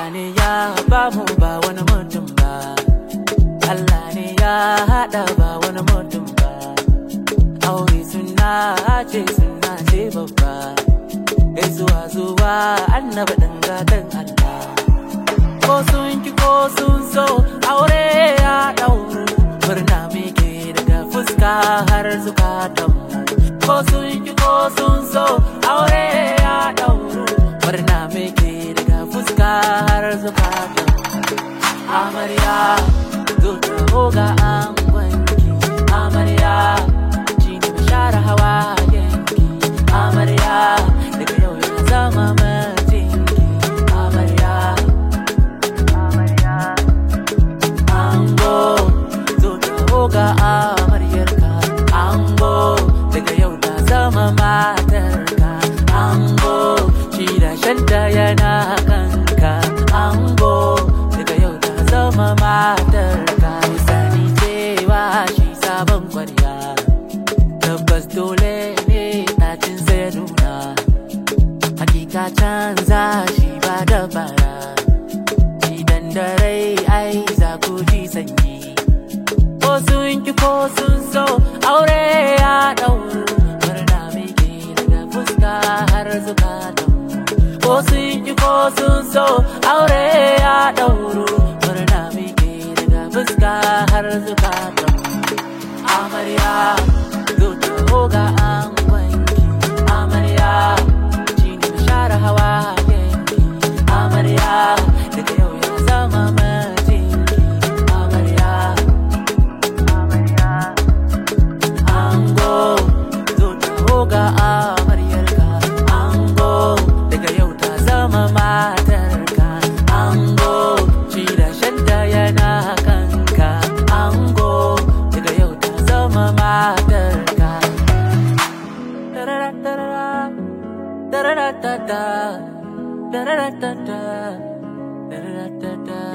ne ya ba mu ba wani mutum ba, Allah ne ya haɗa ba wani mutum ba. Aure suna ce babba, zuwa zuwa annaba ɗan gatan Allah. Ko sun ki ko sun so aure ya ɗauru, murna muke daga fuska har zukatanmu. Ko sun ki ko sun so aure ya ɗauru, murna muke daga fuska har zukatanmu. Amarya zo taho ga angonki, amarya shi ne bishara hawayenki. Amarya daga yau ya zama mijinki. Amarya, amarya, ango zo taho ga amaryarka. Ango daga yau ta zama matarka. Ango shi da shanta yana kanka. Ango daga yau ta zama matarka. Sani cewa shi sabon kwarya, tabbas dole ne ɗacin sai nuna. Hakika canza shi ba dabara, idan da rai ai za ku ji sanyi. Ko sun ki ko sun so aure ya ɗauru, murna muke daga fuska har zukatanmu. Ko sun ki ko sun so aure ya ɗauru, murna muke daga fuska har zukatanmu. Amarya zo taho ga angonki, amarya shi ne bishara hawayenki. Amarya daga yau ya zama mijinki. Amarya, amarya, ango zo taho ga amaryarka. Ango daga yau ta zama matarka. Ango shi da shanta yana kanka. Ango daga yau ta zama matarka. Da-da-da-da-da, da-da-da-da-da, da-da-da-da-da, da-da-da-da-da.